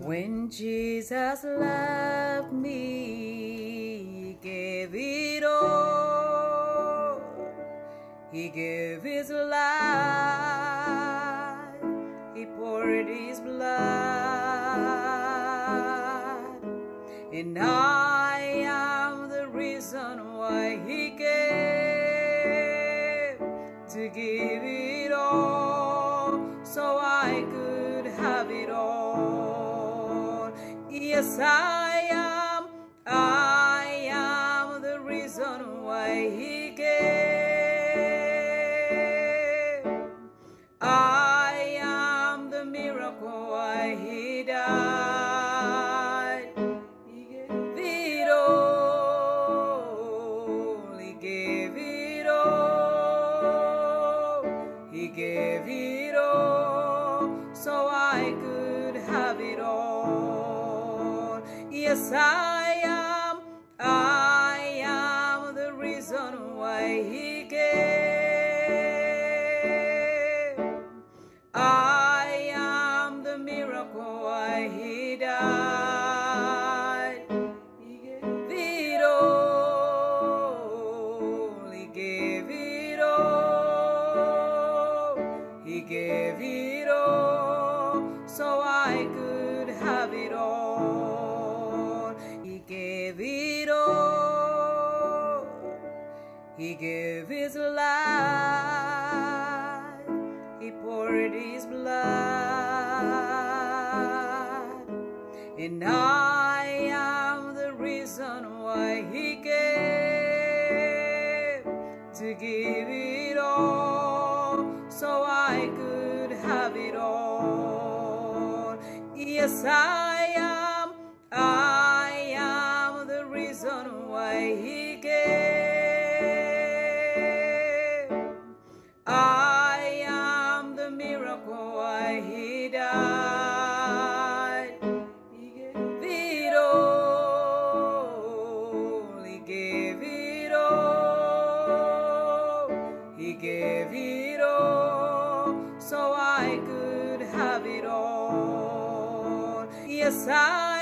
When Jesus loved me, He gave it all. He gave His life. He poured His blood. And I am the reason why He came to give it all, so I could have it all. Yes, I am the reason why He came. I am the miracle why He died. He gave it all. He gave it all. He gave it all, so I could have it all. Yes, I am the reason why He came. I am the miracle why He died. He gave it all. He gave it all. He gave it all, so I could have it all. He gave it all. He gave His life. He poured His blood. And I am the reason why He came to give it all, so I could have it all. Yes, I am the reason why He came. I am the miracle why He died. He gave it all. He gave it all. He gave it all, so I could have it all. Yes, I